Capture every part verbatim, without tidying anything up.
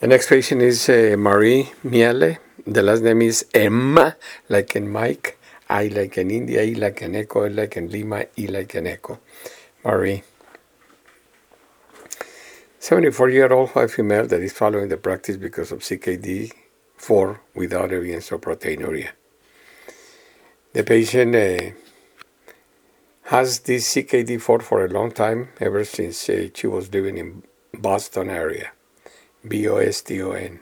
The next patient is uh, Marie Miele. The last name is Emma, like in Mike, I like in India, E like in Echo, L like in Lima, E like in Echo. Marie. seventy-four-year-old white female that is following the practice because of C K D four without evidence of proteinuria. The patient uh, has this C K D four for a long time, ever since uh, she was living in Boston area, B O S T O N.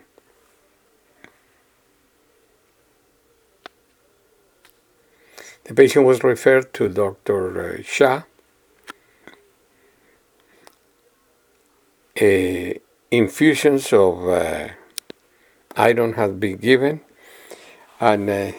The patient was referred to Doctor Shah. Uh, infusions of uh, iron have been given, and uh,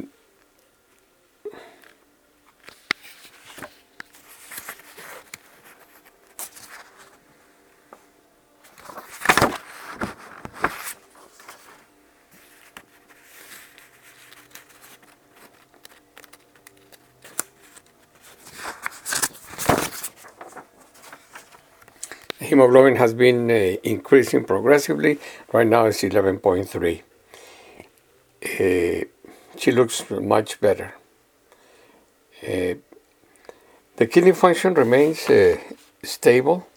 hemoglobin has been uh, increasing progressively. Right now it's eleven point three. Uh, she looks much better. Uh, the kidney function remains uh, stable.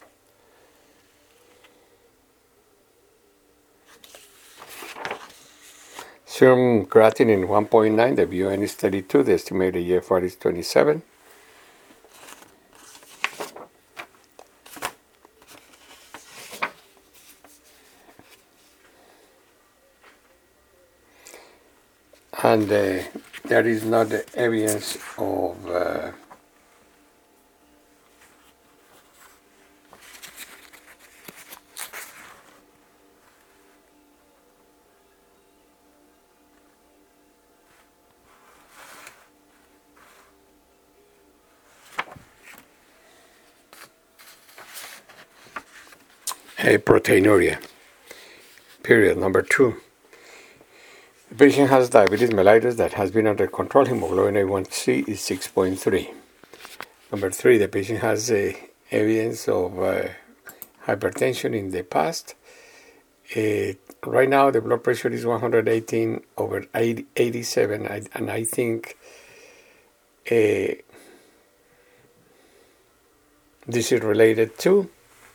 Serum creatinine one point nine, the B U N is thirty-two, the estimated E F R is twenty-seven. And uh, there is not evidence of uh, a proteinuria. Period. Number two. The patient has diabetes mellitus that has been under control. Hemoglobin A one C is six point three. Number three, the patient has uh, evidence of uh, hypertension in the past. Uh, right now, the blood pressure is one hundred eighteen over eighty-seven, and I think uh, this is related to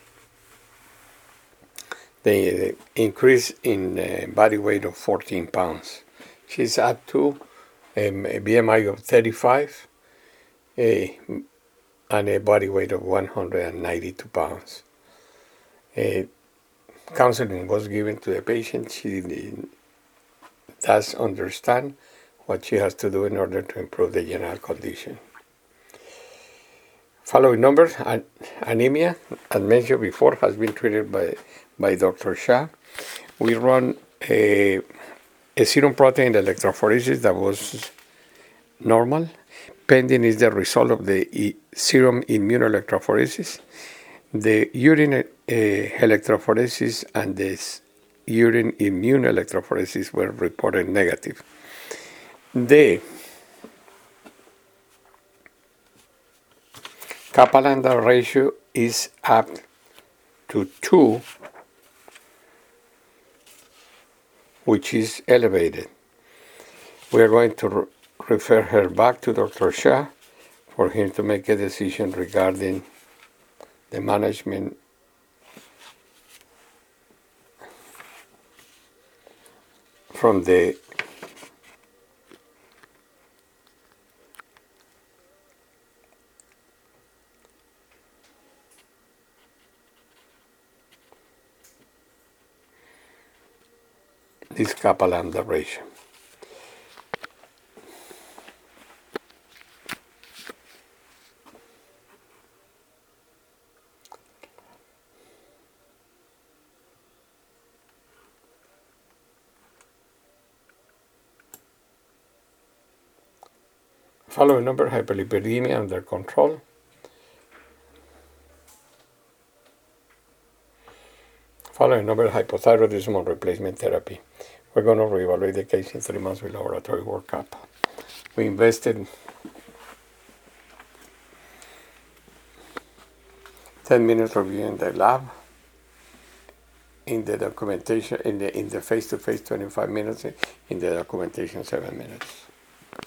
the increase in uh, body weight of fourteen pounds. She's up to um, a B M I of thirty-five a, and a body weight of one hundred ninety-two pounds. Uh, counseling was given to the patient. She does understand what she has to do in order to improve the general condition. Following numbers: an- anemia, as mentioned before, has been treated by by Doctor Shah. We run a, a serum protein electrophoresis that was normal. Pending is the result of the e- serum immunoelectrophoresis. The urine uh, electrophoresis and the urine immunoelectrophoresis were reported negative. The kappa lambda ratio is up to two, which is elevated. We are going to re- refer her back to Doctor Shah for him to make a decision regarding the management from the this kappa lambda ratio. Following number: hyperlipidemia under control. Following number: hypothyroidism on replacement therapy. We're going to reevaluate the case in three months with laboratory workup. We invested ten minutes reviewing the lab. in the documentation, in the in the face-to-face twenty-five minutes, in the documentation seven minutes.